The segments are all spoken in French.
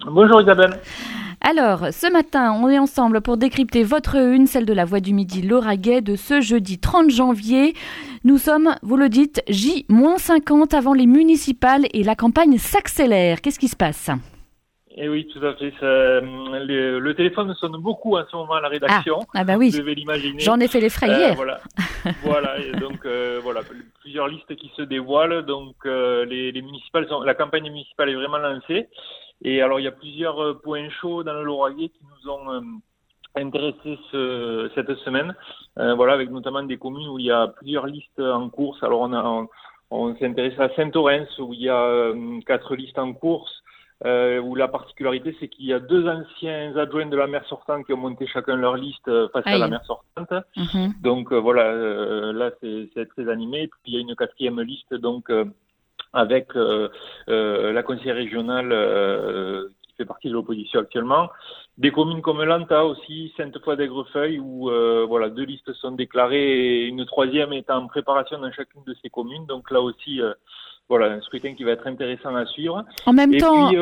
Bonjour Isabelle. Alors, ce matin, on est ensemble pour décrypter votre une, celle de la Voix du Midi Lauragais de ce jeudi 30 janvier. Nous sommes, vous le dites, J-50 avant les municipales et la campagne s'accélère. Qu'est-ce qui se passe ? Eh oui, tout à fait. Le téléphone sonne beaucoup en ce moment à la rédaction. Ah bah oui, vous devez l'imaginer. J'en ai fait les frais hier. Voilà. Et donc, plusieurs listes qui se dévoilent. Donc, les municipales la campagne municipale est vraiment lancée. Et alors, il y a plusieurs points chauds dans le Lauragais qui nous ont intéressés cette semaine. Avec notamment des communes où il y a plusieurs listes en course. Alors, on s'est intéressé à Saint-Orens où il y a 4 listes en course. Où la particularité, c'est qu'il y a 2 anciens adjoints de la maire sortante qui ont monté chacun leur liste face à la maire sortante. Mm-hmm. Donc là, c'est très animé. Et puis, il y a une 4e liste, donc avec la conseillère régionale qui fait partie de l'opposition actuellement. Des communes comme Lanta aussi, Sainte-Foy-d'Aigrefeuille, où 2 listes sont déclarées et une 3e est en préparation dans chacune de ces communes. Donc là aussi, un scrutin qui va être intéressant à suivre. En même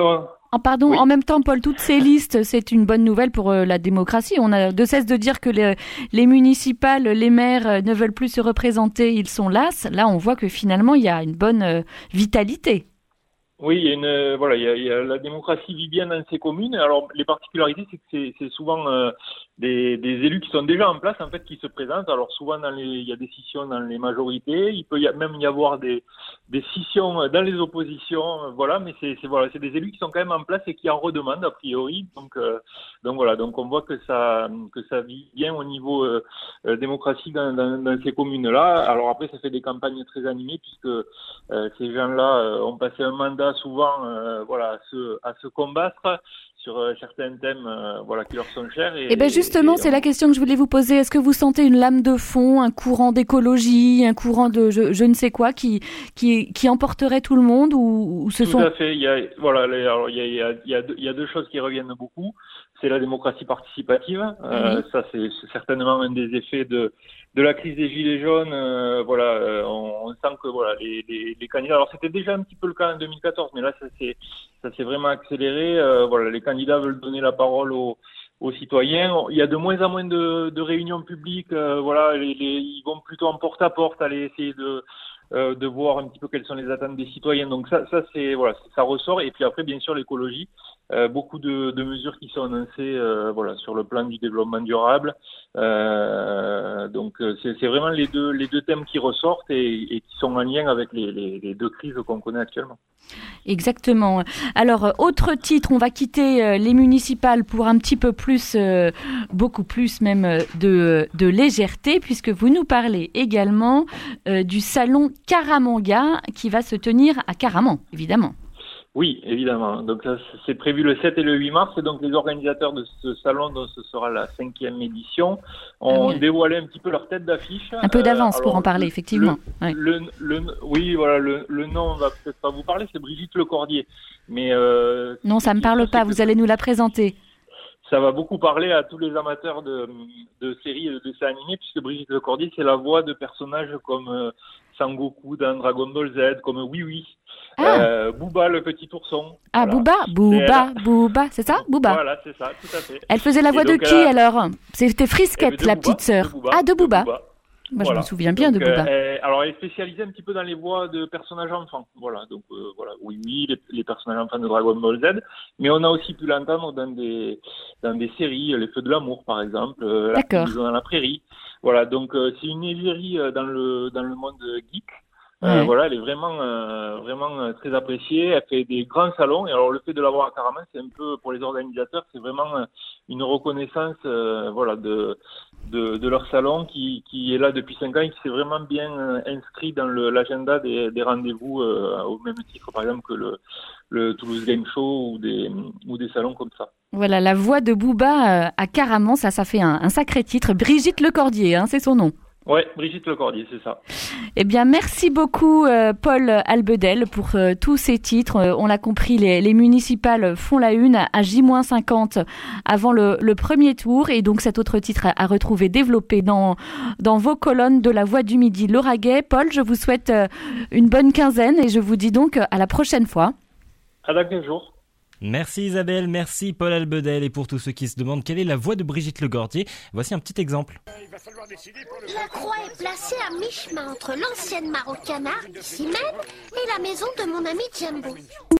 temps, Paul, toutes ces listes, c'est une bonne nouvelle pour la démocratie. On a de cesse de dire que les municipales, les maires ne veulent plus se représenter, ils sont las. Là, on voit que finalement, il y a une bonne vitalité. Oui, il y a la démocratie vit bien dans ces communes. Alors, les particularités, c'est que c'est souvent des élus qui sont déjà en place, en fait, qui se présentent. Alors, souvent, il y a des scissions dans les majorités. Il peut même y avoir des scissions dans les oppositions. Mais c'est des élus qui sont quand même en place et qui en redemandent, a priori. Donc on voit que ça vit bien au niveau démocratie dans ces communes-là. Alors après, ça fait des campagnes très animées puisque ces gens-là ont passé un mandat souvent à se combattre sur certains thèmes qui leur sont chers. Et bien justement, c'est la question que je voulais vous poser. Est-ce que vous sentez une lame de fond, un courant d'écologie, un courant de je ne sais quoi qui emporterait tout le monde ou ce sont... Tout à fait. Il y a 2 choses qui reviennent beaucoup. C'est la démocratie participative. Ça, c'est certainement un des effets de la crise des Gilets jaunes. On sent que les candidats. Alors c'était déjà un petit peu le cas en 2014, mais là ça s'est vraiment accéléré. Les candidats veulent donner la parole aux citoyens. Il y a de moins en moins de réunions publiques. Ils vont plutôt en porte-à-porte aller essayer de voir un petit peu quelles sont les attentes des citoyens. Donc ça ressort. Et puis après, bien sûr, l'écologie. Beaucoup de mesures qui sont annoncées sur le plan du développement durable. Donc c'est vraiment les deux thèmes qui ressortent et qui sont en lien avec les 2 crises qu'on connaît actuellement. Exactement. Alors, autre titre, on va quitter les municipales pour un petit peu plus, beaucoup plus même de légèreté, puisque vous nous parlez également du salon Caramanga qui va se tenir à Caraman, évidemment. Oui, évidemment. Donc ça, c'est prévu le 7 et le 8 mars. Et donc les organisateurs de ce salon, dont ce sera la 5e édition, ont dévoilé un petit peu leur tête d'affiche. Un peu d'avance pour en parler, effectivement. Le nom va peut-être pas vous parler, c'est Brigitte Lecordier. Mais non, ça me parle pas. Vous allez nous la présenter. Ça va beaucoup parler à tous les amateurs de séries et de dessins animés, puisque Brigitte Lecordier, c'est la voix de personnages comme Sangoku dans Dragon Ball Z, comme Oui, Booba le petit ourson. Ah, voilà. Booba, c'est ça, Booba? Voilà, c'est ça, tout à fait. Elle faisait la voix de qui alors? C'était Frisquette, la petite sœur. De Booba. Moi, je me souviens bien de Booba. Alors, elle est spécialisée un petit peu dans les voix de personnages enfants. Oui, les personnages enfants de Dragon Ball Z. Mais on a aussi pu l'entendre dans des séries, Les Feux de l'amour, par exemple, La Maison dans la prairie. Voilà, donc c'est une égérie dans le monde geek. Elle est vraiment très appréciée. Elle fait des grands salons. Et alors, le fait de l'avoir à Caraman, c'est un peu, pour les organisateurs, c'est vraiment une reconnaissance de leur salon qui est là depuis 5 ans et qui s'est vraiment bien inscrit dans l'agenda des rendez-vous au même titre, par exemple, que le Toulouse Game Show ou des salons comme ça. Voilà, la voix de Booba à Caraman, ça fait un sacré titre. Brigitte Lecordier, c'est son nom. Ouais, Brigitte Lecordier, c'est ça. Eh bien, merci beaucoup Paul Albedel pour tous ces titres. On l'a compris, les municipales font la une à J-50 avant le premier tour. Et donc, cet autre titre à retrouver développé dans vos colonnes de la Voix du Midi Lauragais. Paul, je vous souhaite une bonne quinzaine et je vous dis donc à la prochaine fois. À dans 15 jours. Merci Isabelle, merci Paul Albedel. Et pour tous ceux qui se demandent quelle est la voix de Brigitte Legordier, voici un petit exemple. La croix est placée à mi-chemin entre l'ancienne mare au canard, ici même, et la maison de mon ami Jumbo.